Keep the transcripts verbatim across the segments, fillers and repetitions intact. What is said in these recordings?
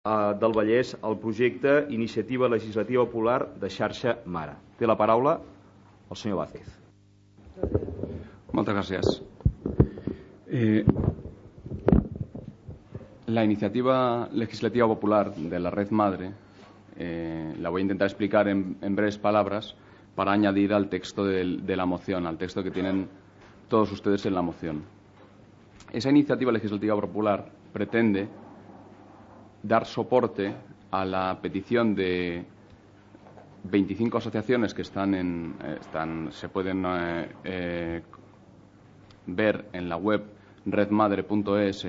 del Vallès el projecte Iniciativa Legislativa Popular de Xarxa Mare. Té la paraula el senyor Vázquez. Muchas gracias. Eh, la iniciativa legislativa popular de la Red Madre eh, la voy a intentar explicar en, en breves palabras para añadir al texto de, de la moción, al texto que tienen todos ustedes en la moción. Esa iniciativa legislativa popular pretende dar soporte a la petición de veinticinco asociaciones que están en, están, se pueden eh, eh, ver en la web red madre punto es,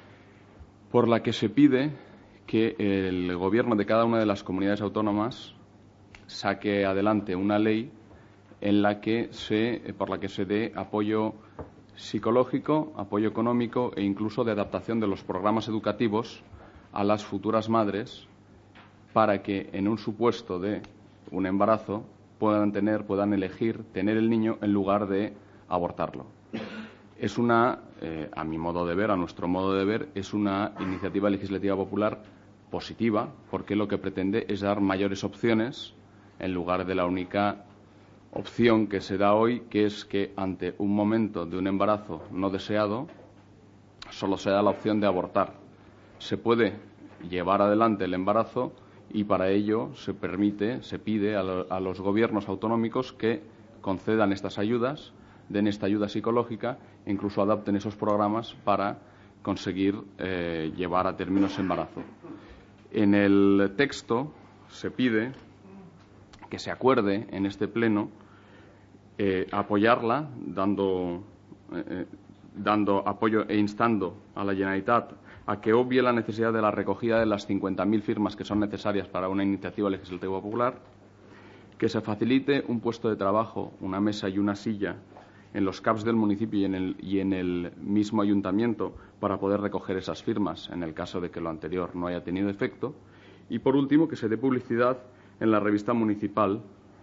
por la que se pide que el gobierno de cada una de las comunidades autónomas saque adelante una ley en la que se, por la que se dé apoyo psicológico, apoyo económico e incluso de adaptación de los programas educativos a las futuras madres para que en un supuesto de un embarazo puedan tener, puedan elegir tener el niño en lugar de abortarlo. Es una, eh, a mi modo de ver, a nuestro modo de ver, es una iniciativa legislativa popular positiva porque lo que pretende es dar mayores opciones en lugar de la única opción que se da hoy, que es que ante un momento de un embarazo no deseado solo se da la opción de abortar. Se puede llevar adelante el embarazo y para ello se permite, se pide a, lo, a los gobiernos autonómicos que concedan estas ayudas, den esta ayuda psicológica e incluso adapten esos programas para conseguir eh, llevar a término ese embarazo. En el texto se pide que se acuerde en este pleno eh, apoyarla, dando, eh, dando apoyo e instando a la Generalitat a que obvie la necesidad de la recogida de las cincuenta mil firmas que son necesarias para una iniciativa legislativa popular, que se facilite un puesto de trabajo, una mesa y una silla en los C A Ps del municipio y en el, y en el mismo ayuntamiento para poder recoger esas firmas en el caso de que lo anterior no haya tenido efecto, y por último que se dé publicidad en la revista municipal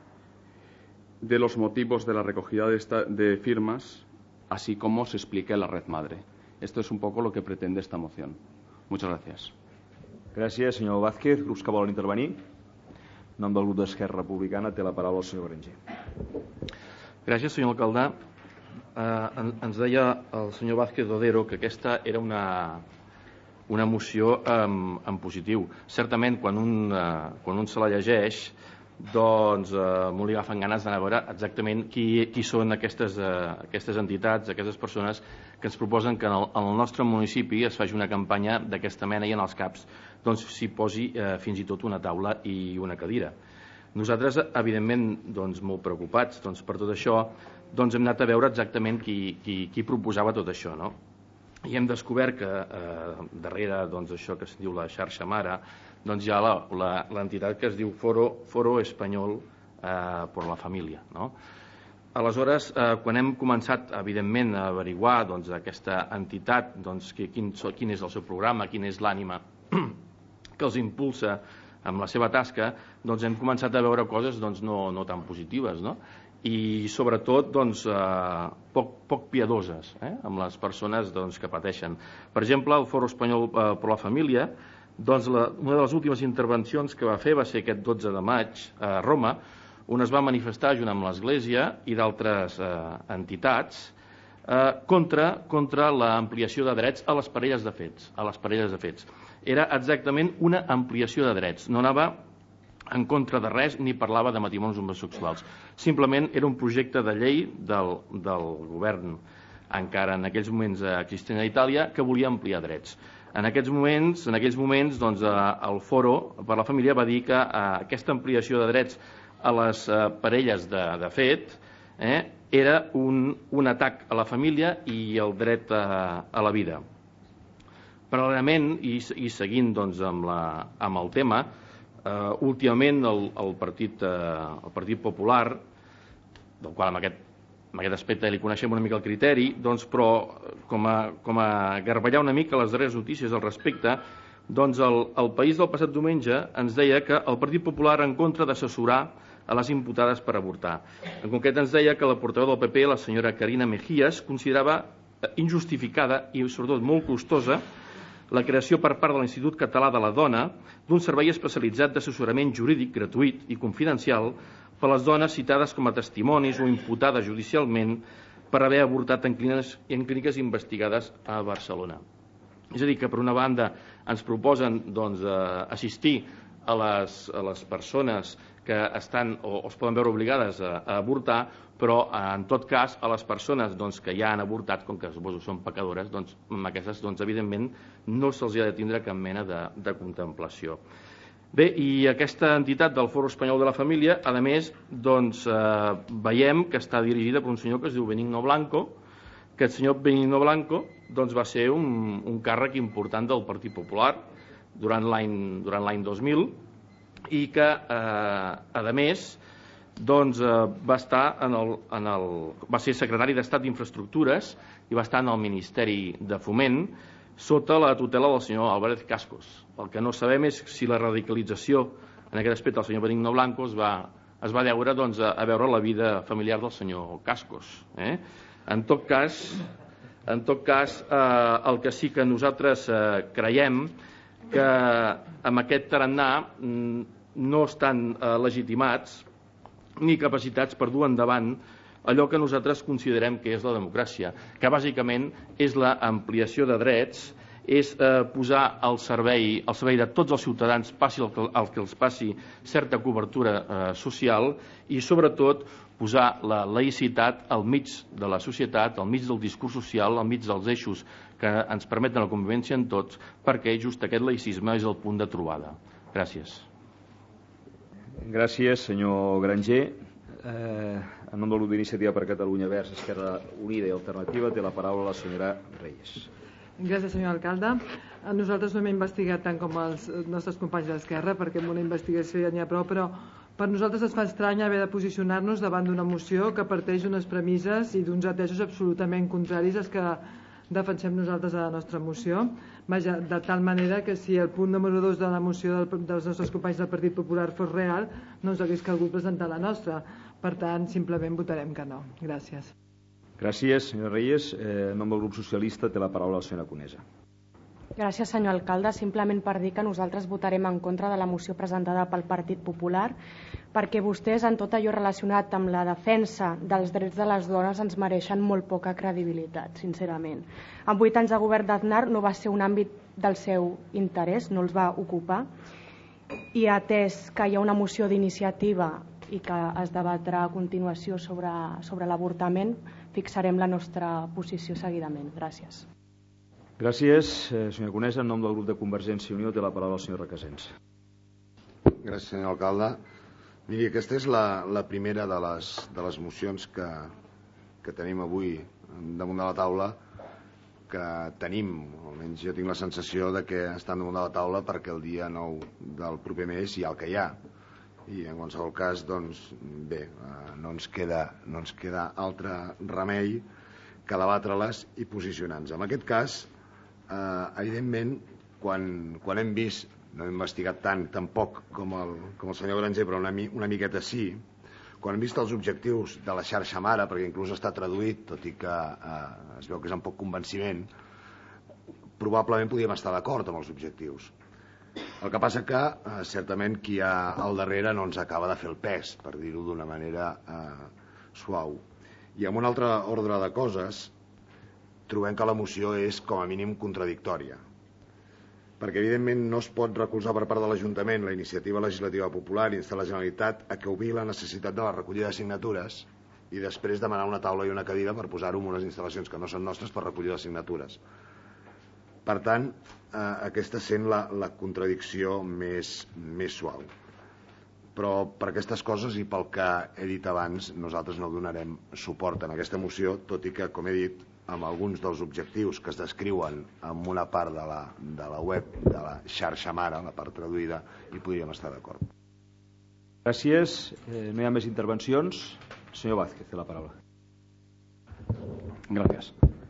de los motivos de la recogida de, esta, de firmas, así como se explique en la Red Madre. Esto es un poco lo que pretende esta moción. Muchas gracias. Gràcies, senyor Vázquez. Grups que volen intervenir. En nom del grup d'Esquerra Republicana té la paraula el senyor Berenguer. Gràcies, senyor alcalde. Eh, ens deia el senyor Vázquez Dodero que aquesta era una, una moció en, en positiu. Certament, quan un, eh, quan un se la llegeix, doncs eh, m'ho li agafen ganes d'anar a veure exactament qui, qui són aquestes, eh, aquestes entitats, aquestes persones que ens proposen que en el, en el nostre municipi es faci una campanya d'aquesta mena i en els C A Ps doncs s'hi posi eh, fins i tot una taula i una cadira. Nosaltres, evidentment, doncs, molt preocupats doncs, per tot això, doncs hem anat a veure exactament qui, qui, qui proposava tot això, no? I hem descobert que eh, darrere doncs, això que es diu la xarxa mare doncs hi ha l'entitat que es diu Foro, Foro Espanyol eh, per la Família, no? Aleshores, eh, quan hem començat, evidentment, a averiguar doncs, aquesta entitat, doncs, quin, quin és el seu programa, quina és l'ànima que els impulsa amb la seva tasca, doncs hem començat a veure coses doncs, no, no tan positives, no? I sobretot doncs, eh, poc, poc piadoses eh, amb les persones doncs, que pateixen. Per exemple, el Foro Espanyol eh, per la Família, doncs, la, una de les últimes intervencions que va fer va ser aquest dotze de maig a Roma, on es va manifestar junt amb l'Església i d'altres eh, entitats eh, contra, contra l'ampliació de drets a les parelles de fets. A les parelles de fets. Era exactament una ampliació de drets. No anava en contra de res ni parlava de matrimonis homosexuals. Simplement era un projecte de llei del, del govern encara en aquells moments existent a Itàlia que volia ampliar drets. En aquests moments, en aquells moments doncs, el Foro per la Família va dir que eh, aquesta ampliació de drets a les eh, parelles de, de fet eh, era un, un atac a la família i el dret a, a la vida. Paral·lelament, i, i seguint doncs, amb, la, amb el tema, eh, últimament el, el, partit, eh, el Partit Popular, del qual amb aquest, amb aquest aspecte li coneixem una mica el criteri, doncs, però com a, com a garballar una mica les darreres notícies al respecte, doncs el, el País del passat diumenge ens deia que el Partit Popular en contra d'assessorar a les imputades per avortar. En concret ens deia que la portaveu del P P, la senyora Carina Mejías, considerava injustificada i sobretot molt costosa la creació per part de l'Institut Català de la Dona d'un servei especialitzat d'assessorament jurídic gratuït i confidencial per a les dones citades com a testimonis o imputades judicialment per haver avortat en clíniques, en clíniques investigades a Barcelona. És a dir, que per una banda ens proposen doncs, assistir a les, a les persones que estan o, o es poden veure obligades a, a avortar, però en tot cas a les persones doncs, que ja han avortat, com que suposo són pecadores, doncs, amb aquestes doncs, evidentment no se'ls ha de tindre cap mena de, de contemplació. Bé, i aquesta entitat del Foro Espanyol de la Família, a més, doncs, eh, veiem que està dirigida per un senyor que es diu Benigno Blanco. Aquest senyor Benigno Blanco doncs, va ser un, un càrrec important del Partit Popular durant l'any durant l'any dos mil i que, eh, a més, doncs, eh, va, estar en el, en el, va ser secretari d'Estat d'Infraestructures i va estar en el Ministeri de Foment sota la tutela del senyor Álvarez Cascos. El que no sabem és si la radicalització en aquest aspecte del senyor Benigno Blanco es va, es va deure doncs, a, a veure la vida familiar del senyor Cascos. Eh? En tot cas, en tot cas eh, el que sí que nosaltres eh, creiem que amb aquest tarannà no estan eh, legitimats ni capacitats per dur endavant allò que nosaltres considerem que és la democràcia, que bàsicament és l'ampliació de drets, és eh, posar al servei, al servei de tots els ciutadans, passi el que, el que els passi, certa cobertura eh, social i, sobretot, posar la laïcitat al mig de la societat, al mig del discurs social, al mig dels eixos que ens permeten la convivència en tots, perquè just aquest laïcisme és el punt de trobada. Gràcies. Gràcies, senyor Granger. Eh, en nom del grup d'Iniciativa per Catalunya Verds, Esquerra Unida i Alternativa, té la paraula la senyora Reyes. Gràcies, senyor alcalde. Nosaltres no hem investigat tant com els nostres companys d'Esquerra, perquè amb una investigació ja n'hi ha prou, però per nosaltres es fa estrany haver de posicionar-nos davant d'una moció que parteix d'unes premisses i d'uns atesos absolutament contraris als que defensem nosaltres a la nostra moció. Vaja, de tal manera que si el punt número dos de la moció del, dels nostres companys del Partit Popular fos real, no ens hagués calgut presentar la nostra. Per tant, simplement votarem que no. Gràcies. Gràcies, senyora Reyes. Eh, en nom del grup socialista té la paraula la senyora Conesa. Gràcies, senyor alcalde. Simplement per dir que nosaltres votarem en contra de la moció presentada pel Partit Popular perquè vostès, en tot allò relacionat amb la defensa dels drets de les dones, ens mereixen molt poca credibilitat, sincerament. En vuit anys de govern d'Aznar no va ser un àmbit del seu interès, no els va ocupar, i atès que hi ha una moció d'iniciativa i que es debatrà a continuació sobre, sobre l'avortament, fixarem la nostra posició seguidament. Gràcies. Gràcies, eh, senyora Conesa. En nom del grup de Convergència i Unió té la paraula el senyor Requesens. Gràcies, senyor alcalde. Miri, aquesta és la, la primera de les, de les mocions que, que tenim avui damunt de la taula, que tenim, almenys jo tinc la sensació de que estan damunt de la taula perquè el dia nou del proper mes hi ha el que hi ha. I en qualsevol cas, doncs, bé, no ens queda, no ens queda altre remei que debatre-les i posicionar-nos. En aquest cas, eh, evidentment, quan, quan hem vist, no hem investigat tant, tampoc com el, com el senyor Granger, però una, una miqueta sí, quan hem vist els objectius de la xarxa mare, perquè inclús està traduït, tot i que eh, es veu que és amb poc convenciment, probablement podíem estar d'acord amb els objectius. El que passa que, eh, certament, qui hi ha al darrere no ens acaba de fer el pes, per dir-ho d'una manera eh, suau. I en un altre ordre de coses, trobem que la moció és, com a mínim, contradictòria. Perquè, evidentment, no es pot recolzar per part de l'Ajuntament la iniciativa legislativa popular i instar la Generalitat a que obvi la necessitat de la recollida de signatures i després demanar una taula i una cadira per posar-ho en unes instal·lacions que no són nostres per recollir les signatures. Per tant, eh, aquesta sent la, la contradicció més, més suau. Però per aquestes coses i pel que he dit abans, nosaltres no donarem suport en aquesta moció, tot i que, com he dit, amb alguns dels objectius que es descriuen en una part de la, de la web de la xarxa mare, la part traduïda, hi podríem estar d'acord. Gràcies. Eh, no hi ha més intervencions. Senyor Vázquez, té la paraula. Gracias.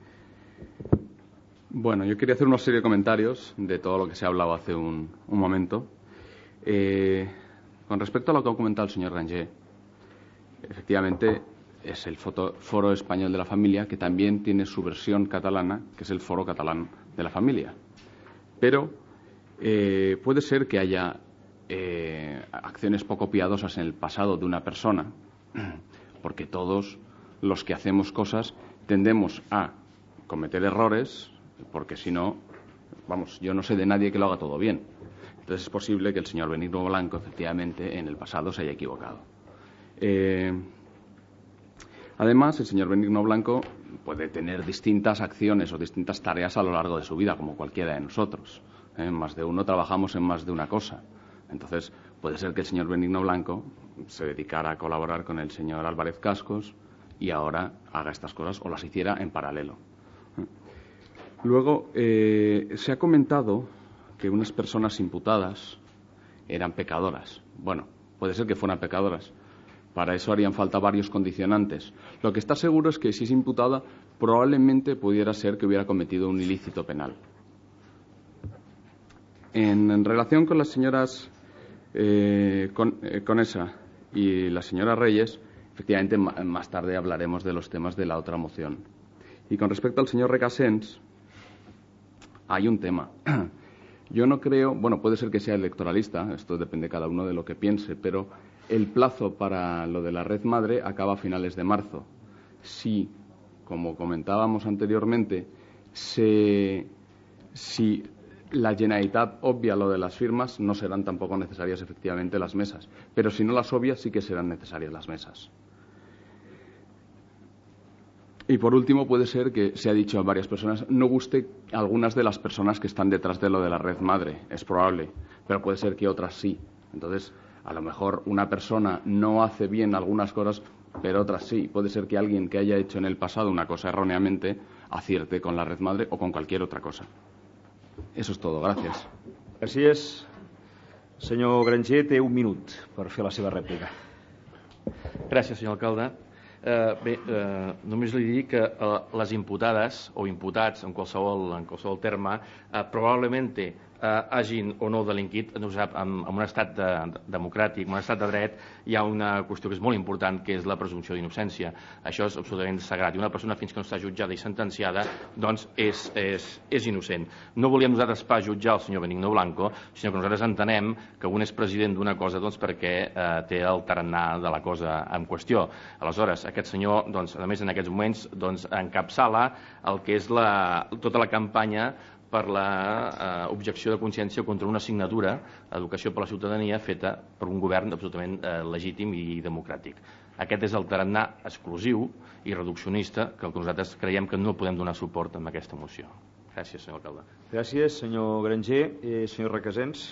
Bueno, yo quería hacer una serie de comentarios de todo lo que se ha hablado hace un, un momento. Eh, con respecto a lo que ha comentado el señor Granger, efectivamente es el foto, Foro Español de la Familia, que también tiene su versión catalana, que es el Foro Catalán de la Familia. pero eh, puede ser que haya eh, acciones poco piadosas en el pasado de una persona, porque todos los que hacemos cosas tendemos a cometer errores, porque si no, vamos, yo no sé de nadie que lo haga todo bien. Entonces es posible que el señor Benigno Blanco, efectivamente, en el pasado se haya equivocado. Eh, además, el señor Benigno Blanco puede tener distintas acciones o distintas tareas a lo largo de su vida, como cualquiera de nosotros. Eh, más de uno trabajamos en más de una cosa. Entonces, puede ser que el señor Benigno Blanco se dedicara a colaborar con el señor Álvarez Cascos y ahora haga estas cosas o las hiciera en paralelo. Luego, eh, se ha comentado que unas personas imputadas eran pecadoras. Bueno, puede ser que fueran pecadoras. Para eso harían falta varios condicionantes. Lo que está seguro es que si es imputada, probablemente pudiera ser que hubiera cometido un ilícito penal. En, en relación con las señoras eh, con, eh, Conesa y la señora Reyes, efectivamente, más tarde hablaremos de los temas de la otra moción. Y con respecto al señor Recasens, hay un tema. Yo no creo, bueno, puede ser que sea electoralista, esto depende cada uno de lo que piense, pero el plazo para lo de la red madre acaba a finales de marzo. Si, como comentábamos anteriormente, se, si la Generalitat obvia lo de las firmas, no serán tampoco necesarias efectivamente las mesas. Pero si no las obvia, sí que serán necesarias las mesas. Y por último, puede ser que, se ha dicho a varias personas, no guste a algunas de las personas que están detrás de lo de la red madre. Es probable, pero puede ser que otras sí. Entonces, a lo mejor una persona no hace bien algunas cosas, pero otras sí. Puede ser que alguien que haya hecho en el pasado una cosa erróneamente acierte con la red madre o con cualquier otra cosa. Eso es todo. Gràcies. Gràcies. Senyor Granger, té un minut per fer la seva rèplica. Gràcies, senyor alcalde. Eh, bé, eh, només li dic que eh, les imputades o imputats en qualsevol, en qualsevol terme eh, probablement eh, hagin o no delinquit no sap, en, en un estat de, de, democràtic, en un estat de dret hi ha una qüestió que és molt important, que és la presumpció d'innocència. Això és absolutament sagrat i una persona fins que no està jutjada i sentenciada doncs és, és, és innocent. No volíem nosaltres pas jutjar el senyor Benigno Blanco, sinó que nosaltres entenem que un és president d'una cosa doncs, perquè eh, té el tarannà de la cosa en qüestió. Aleshores, aquest senyor, doncs, a més en aquests moments, doncs, encapçala el que és la, tota la campanya per l'objecció de consciència contra una assignatura, Educació per la Ciutadania, feta per un govern absolutament eh, legítim i democràtic. Aquest és el tarannà exclusiu i reduccionista que nosaltres creiem que no podem donar suport a aquesta moció. Gràcies, senyor alcalde. Gràcies, senyor Granger. Eh, senyor Recasens.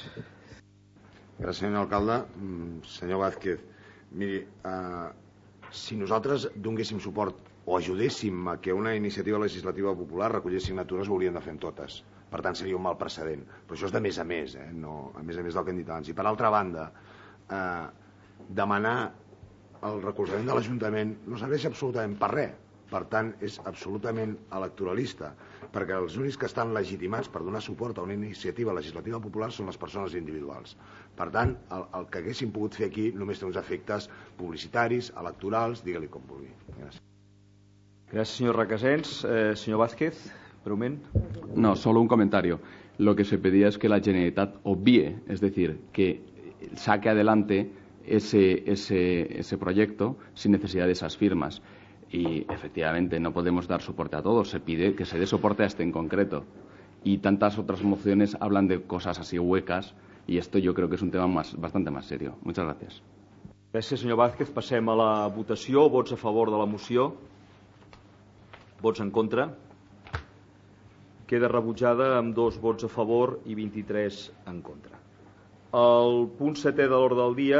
Gràcies, senyor alcalde. Senyor Vázquez, miri, eh, si nosaltres donéssim suport o ajudéssim a que una iniciativa legislativa popular recollés signatures, ho hauríem de fer en totes. Per tant, seria un mal precedent. Però això és de més a més, eh? No, a més a més del que hem dit abans. I per altra banda, eh, demanar el recolzament de l'Ajuntament no serveix absolutament per res. Per tant, és absolutament electoralista, perquè els únics que estan legitimats per donar suport a una iniciativa legislativa popular són les persones individuals. Per tant, el, el que haguéssim pogut fer aquí només té uns efectes publicitaris, electorals, digue-li com vulgui. Gràcies. Gracias, señor Recasens. Eh, señor Vázquez, brevemente. No, solo un comentario. Lo que se pedía es que la Generalitat obvie, es decir, que saque adelante ese, ese, ese proyecto sin necesidad de esas firmas. Y efectivamente no podemos dar soporte a todos. Se pide que se dé soporte a este en concreto. Y tantas otras mociones hablan de cosas así huecas y esto yo creo que es un tema más, bastante más serio. Muchas gracias. Gràcies, senyor Vázquez. Passem a la votació. Vots a favor de la moció. Vots en contra. Queda rebutjada amb dos vots a favor i vint-i-tres en contra. El punt setè de l'ordre del dia